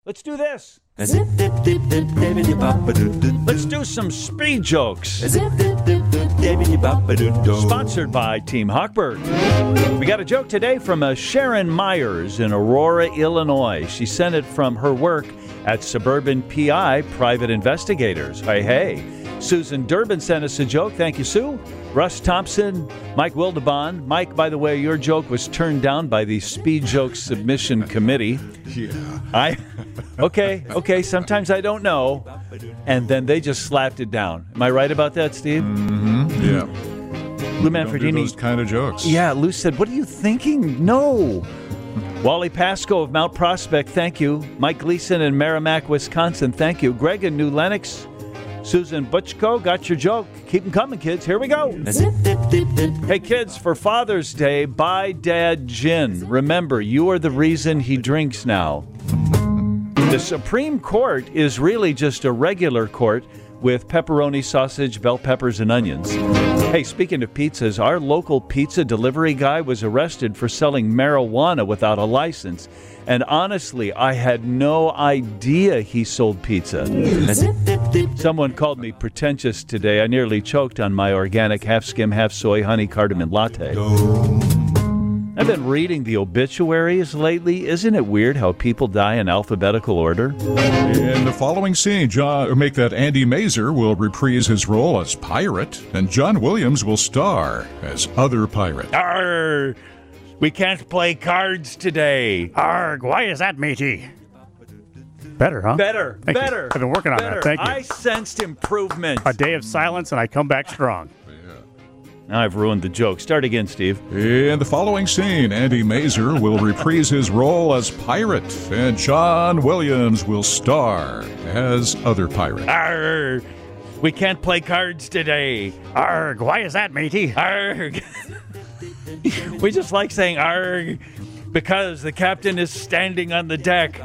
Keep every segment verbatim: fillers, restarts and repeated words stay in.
Let's do this. Let's do some speed jokes. Sponsored by Team Hochberg. We got a joke today from uh, Sharon Myers in Aurora, Illinois. She sent it from her work at Suburban P I Private Investigators. Hey, hey. Susan Durbin sent us a joke. Thank you, Sue. Russ Thompson, Mike Wildebon. Mike, by the way, your joke was turned down by the Speed Joke Submission Committee. Yeah. I, okay, okay, sometimes I don't know. And then they just slapped it down. Am I right about that, Steve? Mm-hmm. Yeah. Lou Don't do Manfredini. those kind of jokes. Yeah, Lou said, what are you thinking? No. Wally Pasco of Mount Prospect, thank you. Mike Gleason in Merrimack, Wisconsin, thank you. Greg in New Lenox. Susan Butchko, got your joke. Keep them coming, kids. Here we go. Hey, kids, for Father's Day, buy Dad gin. Remember, you are the reason he drinks now. The Supreme Court is really just a regular court with pepperoni, sausage, bell peppers, and onions. Hey, speaking of pizzas, our local pizza delivery guy was arrested for selling marijuana without a license. And honestly, I had no idea he sold pizza. Someone called me pretentious today. I nearly choked on my organic half-skim, half-soy honey cardamom latte. I've been reading the obituaries lately. Isn't it weird how people die in alphabetical order? In the following scene, John, make that Andy Mazer will reprise his role as pirate, and John Williams will star as other pirate. Arr! We can't play cards today. Arg, why is that, matey? Better, huh? Better, Thank better. You. I've been working on better. that. Thank you. I sensed improvement. A day of silence and I come back strong. Now I've ruined the joke. Start again, Steve. In the following scene, Andy Mazer will reprise his role as pirate, and John Williams will star as other pirate. Arr! We can't play cards today. Arg, why is that, matey? Arg! We just like saying arg because the captain is standing on the deck.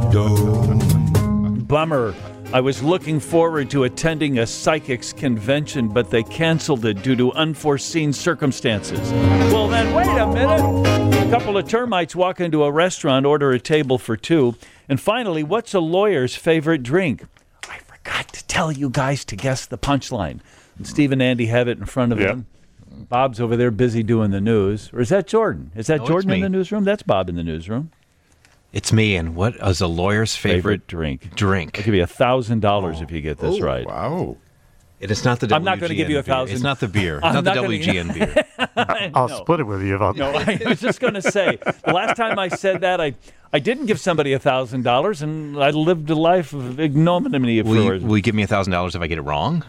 Bummer. I was looking forward to attending a psychics convention, but they canceled it due to unforeseen circumstances. Well, then, wait a minute. A couple of termites walk into a restaurant, order a table for two. And finally, what's a lawyer's favorite drink? I forgot to tell you guys to guess the punchline. And Steve and Andy have it in front of Yep. them. Bob's over there busy doing the news. Or is that Jordan? Is that No, Jordan it's in me. the newsroom? That's Bob in the newsroom. It's me, and what is a lawyer's favorite, Favorite drink. drink? I'll give you a thousand dollars if you get this Oh, right. Wow. It is not the W G N I'm not gonna give you a beer. thousand. It's not the beer. I'm Not the not gonna- W G N beer. I'll No. split it with you. If I'll... No, I was just going to say, the last time I said that, I I didn't give somebody a thousand dollars, and I lived a life of ignominy. Will you, For will you give me a thousand dollars if I get it wrong?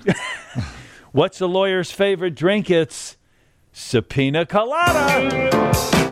What's a lawyer's favorite drink? It's Subpoena Colada.